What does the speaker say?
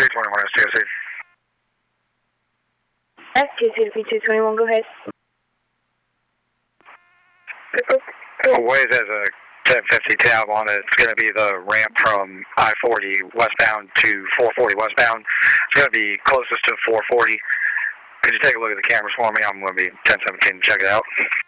321 STOC. STC to P221, go ahead. Waze has a 1050 tab on it. It's going to be the ramp from I-40 westbound to 440 westbound. It's going to be closest to 440. Could you take a look at the cameras for me? I'm going to be 1017 to check it out.